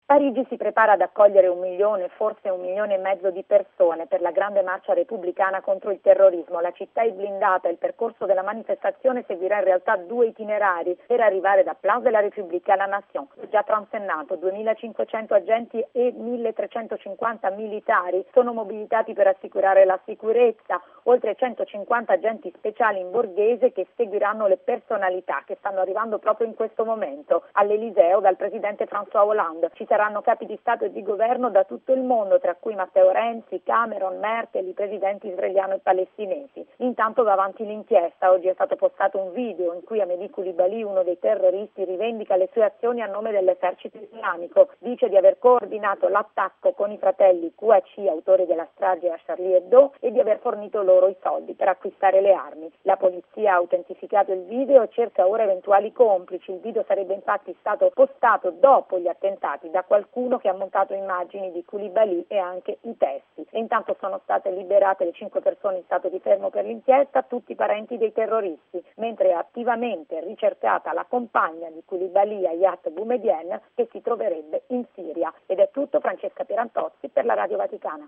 Parigi si prepara ad accogliere 1 milione, forse 1,5 milioni di persone per la grande marcia repubblicana contro il terrorismo. La città è blindata e il percorso della manifestazione seguirà in realtà 2 itinerari per arrivare da Place de la République alla Nation. Già transennato, 2.500 agenti e 1.350 militari sono mobilitati per assicurare la sicurezza, oltre 150 agenti speciali in borghese che seguiranno le personalità che stanno arrivando proprio in questo momento all'Eliseo dal presidente François Hollande. Ci saranno capi di Stato e di governo da tutto il mondo, tra cui Matteo Renzi, Cameron, Merkel, i presidenti israeliano e palestinesi. Intanto va avanti l'inchiesta. Oggi è stato postato un video in cui Hamedi Koulibaly, uno dei terroristi, rivendica le sue azioni a nome dell'esercito islamico. Dice di aver coordinato l'attacco con i fratelli Kouachi, autori della strage a Charlie Hebdo, e di aver fornito loro i soldi per acquistare le armi. La polizia ha autentificato il video e cerca ora eventuali complici. Il video sarebbe infatti stato postato dopo gli attentati da qualcuno che ha montato immagini di Koulibaly e anche i testi. E intanto sono state liberate le 5 persone in stato di fermo per l'inchiesta, tutti parenti dei terroristi, mentre è attivamente ricercata la compagna di Koulibaly, Hayat Boumedienne, che si troverebbe in Siria. Ed è tutto, Francesca Pierantozzi per la Radio Vaticana.